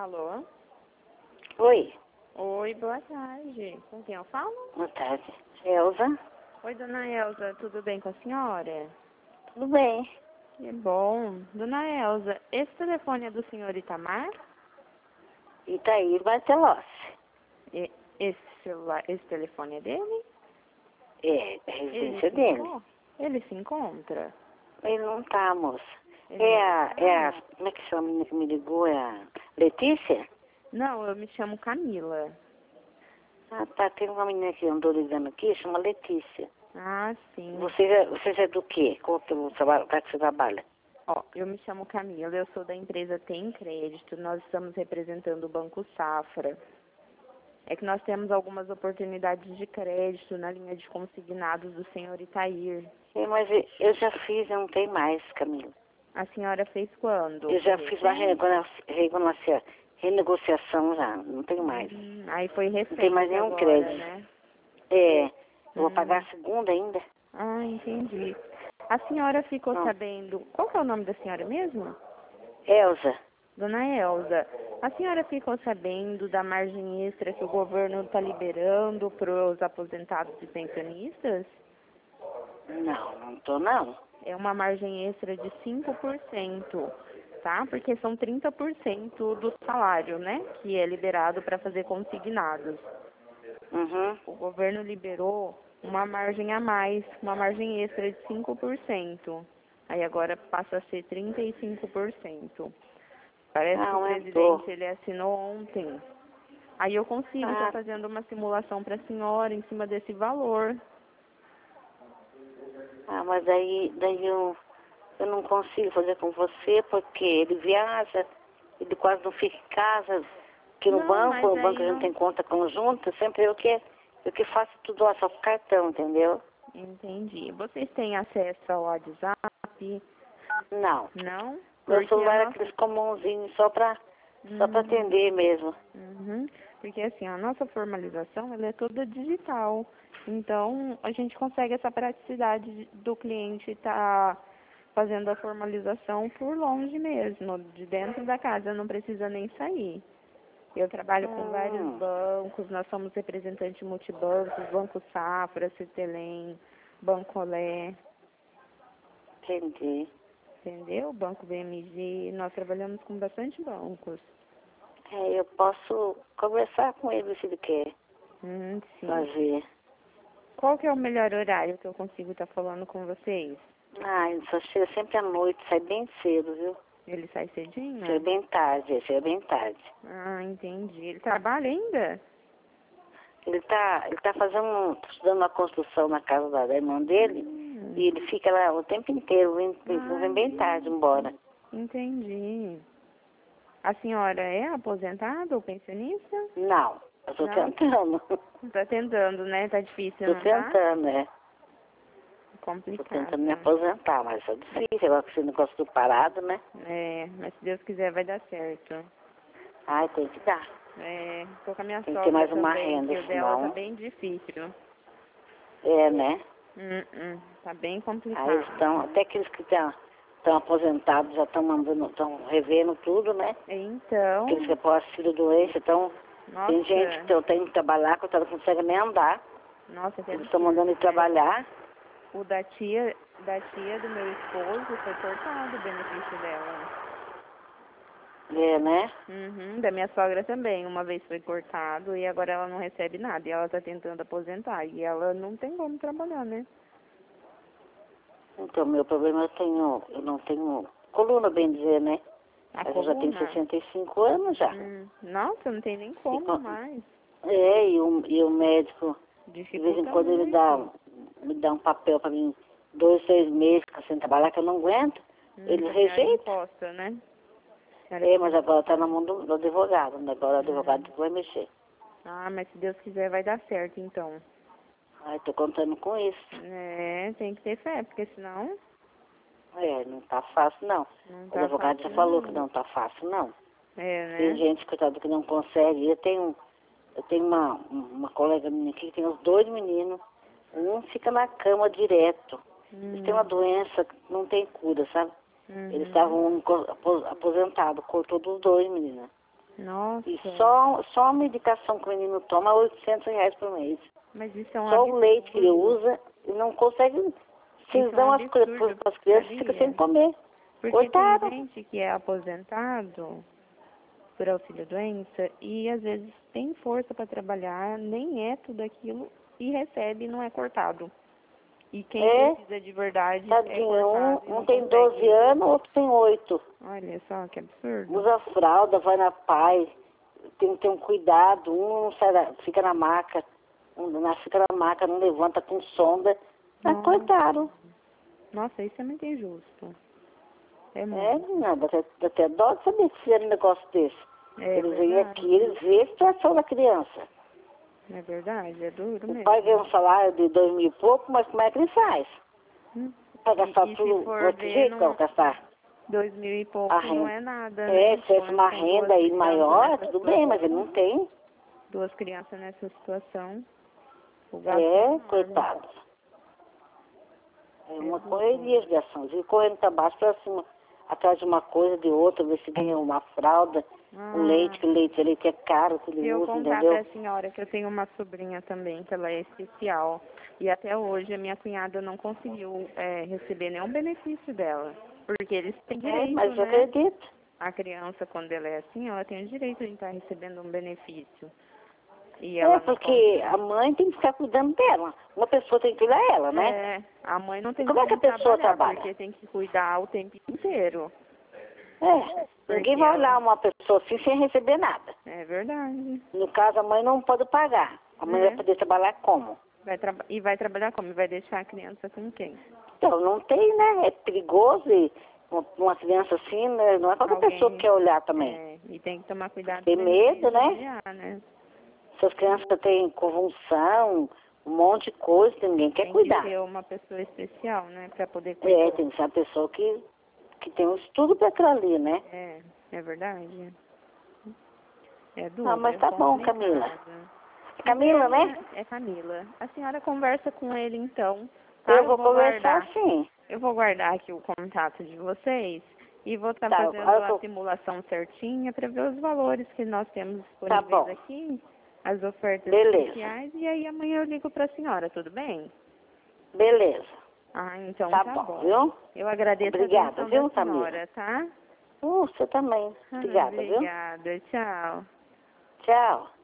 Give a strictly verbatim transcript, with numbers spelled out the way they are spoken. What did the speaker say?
Alô? Oi, Oi, boa tarde. Com quem eu falo? boa tarde. Elza, Oi, dona Elza, tudo bem com a senhora? tudo bem? Que bom. Dona Elza, esse telefone é do senhor Itamar? Itaí Bartelossi. E- Esse celular, esse telefone é dele? É, a Ele residência se, dele. enco- ele se encontra? Ele não tá, moça. Ele É não a, tá? é a, como é que chama a menina que me ligou? É a Letícia? Não, eu me chamo Camila. Ah, tá, tem uma menina que andou ligando aqui, chama Letícia. Ah, sim. Você, já- você já é do quê? Qual que é o trabalho, lugar que você trabalha? Ó, eu me chamo Camila, eu sou da empresa Tem Crédito, nós estamos representando o Banco Safra. É que nós temos algumas oportunidades de crédito na linha de consignados do senhor Itair. É, mas eu eu já fiz, eu não tenho mais, Camila. A senhora fez quando? Eu já Foi fiz uma recente? renegocia- renegocia- renegociação já, não tenho mais. Hum, aí foi recente Não tem mais nenhum agora, crédito. né? É, eu vou Hum. pagar a segunda ainda. Ah, entendi. A senhora ficou Não. sabendo... Qual que é o nome da senhora mesmo? Elza, Dona Elza. A senhora ficou sabendo da margem extra que o governo está liberando para os aposentados e pensionistas? não, não tô não. É uma margem extra de cinco por cento, tá? Porque são trinta por cento do salário, né? Que é liberado para fazer consignados. Uhum. O governo liberou uma margem a mais, uma margem extra de cinco por cento. Aí agora passa a ser trinta e cinco por cento. Parece Ah, que o aumentou. presidente ele assinou ontem. Aí eu consigo estar Ah, fazendo uma simulação para a senhora em cima desse valor. ah, mas daí, daí eu, eu não consigo fazer com você porque ele viaja, ele quase não fica em casa, aqui no Não, banco, mas no banco aí a gente não. tem conta conjunta, sempre eu que, eu que faço tudo lá, só com cartão, entendeu? Entendi. Vocês têm acesso ao WhatsApp? Não. Não? Meu Porque a celular é nossa. aqueles comunzinhos só pra, só pra Hum, atender mesmo. uhum. Porque assim, a nossa formalização ela é toda digital. Então, a gente consegue essa praticidade de- do cliente estar fazendo a formalização por longe mesmo, de dentro da casa, não precisa nem sair. Eu trabalho com vários Hum, bancos, nós somos representantes multibancos, Banco Safra, Citelém, Bancolé, entendi. entendeu? Banco B M G, nós trabalhamos com bastante bancos. É, eu posso conversar com ele se ele quer Hum, sim. fazer. Qual que é o melhor horário que eu consigo estar falando com vocês? Ah, ele só chega sempre à noite, sai bem cedo, viu? Ele sai cedinho? Chega bem tarde, chega bem tarde. Ah, entendi. Ele trabalha ainda? Ele tá, ele tá fazendo, um- tá estudando uma construção na casa da, da irmã dele Hum, e ele fica lá o tempo inteiro, vem, vem, ah, vem bem tarde embora. entendi. A senhora é aposentada ou pensionista? Não, eu tô Não? tentando. Tá tentando, né? Tá difícil, Tô não tá? tentando, é. Tô Complicado. tentando me aposentar, mas é difícil agora com esse negócio do parado, né? É, mas se Deus quiser vai dar certo. Ai, tem que dar. É, tô com a minha Tem que ter sogra mais uma também, renda, que o dela tá senão... bem difícil. É, né? Hum, hum, tá bem Aí complicado. estão, até aqueles que estão aposentados já estão mandando, estão revendo tudo, né? Então, Aqueles que após auxílio doença, então tem gente que nossa, tão- tem que trabalhar, que não consegue nem andar. nossa, que Eles estão absurdo, mandando ele né? trabalhar. O da tia, da tia do meu esposo foi cortado o benefício dela. É, né? Uhum, da minha sogra também, uma vez foi cortado e agora ela não recebe nada. E ela tá tentando aposentar e ela não tem como trabalhar, né? Então, meu problema eu tenho, eu não tenho coluna, bem dizer, né? A Mas eu já tenho coluna. sessenta e cinco anos já. Hum, nossa, não tem nem E como com- mais. é, e o, e o médico, de vez em Dificulta quando ele muito. dá, me dá um papel para mim, dois, seis meses ficar sem trabalhar, que eu não aguento. Hum, Ele que a senhora rejeita. encosta, né? A senhora É, fica mas agora está na mão do, do advogado, né? Agora o advogado Hum. vai mexer. Ah, mas se Deus quiser vai dar certo, então. Ai, tô contando com isso. É, tem que ter fé, porque senão É, não tá fácil, não. não O tá advogado já fácil falou que não. não tá fácil, não. É, Tem né? gente, coitado, que não consegue. Eu tenho, eu tenho uma, uma colega minha aqui que tem os dois meninos. Um fica na cama direto. Eles têm uma Hum, doença que não tem cura, sabe? uhum. Eles estavam um co- apo- aposentados, cortou dos dois, menina. Nossa. E só, só a medicação que o menino toma é oitocentos reais por mês. Mas isso é um Só absurdo. o leite que ele usa, ele não consegue. Se eles Isso é um dão as coisas absurdo, para as crianças, sabia? fica sem comer. Porque Coitado. tem gente que é aposentado por auxílio-doença e às vezes tem força para trabalhar, nem é tudo aquilo e recebe e não é cortado. E quem É, precisa de verdade é tadinho, cortado e um, não um tem consegue. doze anos, outro tem oito. Olha só que absurdo. Usa fralda, vai na paz, tem que ter um cuidado, um não sai da- fica na maca, um na- fica na maca, não levanta com sonda. Ah, Nossa. coitado. Nossa, isso é muito injusto. É É, muito. não, dá até, dá até dó de saber que fizeram um negócio desse. É Eles vêm verdade. aqui, eles veem a situação da criança. É verdade, é duro O mesmo. pai ganha um salário de dois mil e pouco, mas como é que ele faz? Hum. Vai gastar E, e tudo se for do outro ver, jeito, não, vai gastar. dois mil e pouco A não renda. é nada, É, né? se tivesse Com, uma com renda duas aí crianças maior, nessa tudo bem, mas ele não tem. duas crianças nessa situação, o gasto é É, enorme. coitado. É uma duro. correria de ação. Vive correndo para baixo para cima, atrás de uma coisa, de outra, ver se ganha uma fralda, Ah, o leite, que o leite, o leite é caro, que se ele eu usa, contar entendeu? para a senhora que eu tenho uma sobrinha também, que ela é especial, e até hoje a minha cunhada não conseguiu é, receber nenhum benefício dela, porque eles têm É, direito, mas eu né? acredito. A criança, quando ela é assim, ela tem o direito de estar recebendo um benefício. E É, ela não porque consegue. a mãe tem que ficar cuidando dela. Uma pessoa tem que cuidar ela, né? É, a mãe não tem Como é que como a pessoa trabalhar, trabalha? porque tem que cuidar o tempo inteiro. É, ninguém Porque vai ela... olhar uma pessoa assim sem receber nada. É verdade. No caso, a mãe não pode pagar. A mãe É. vai poder trabalhar como? Vai traba... E vai trabalhar como? Vai deixar a criança com quem? Então, não tem, né? É perigoso e uma, uma criança assim, né? Não é qualquer Alguém... pessoa que quer olhar também. É, e tem que tomar cuidado Tem pra medo, né? avaliar, né? Essas crianças têm convulsão, um monte de coisa, que ninguém quer Tem cuidar. que ser uma pessoa especial, né? Pra poder cuidar. É, tem que ser uma pessoa que, que tem um estudo para aquilo ali, né? É, é verdade. É duro, Ah, mas é tá bom, complicado. Camila. Mas Camila, ele- né? É Camila. A senhora conversa com ele então, tá? Eu vou conversar guardar. sim. Eu vou guardar aqui o contato de vocês e vou estar Tá, fazendo agora a que eu- simulação certinha para ver os valores que nós temos Tá disponíveis bom. aqui, as ofertas Beleza. especiais, e aí amanhã eu ligo para a senhora, tudo bem? Beleza. Ah, então Tá, tá, bom, bom. viu? Eu agradeço Obrigada, a atenção viu, da Camila? senhora, tá? Uh, você também. Ah, Obrigada, viu? obrigada, tchau. Tchau.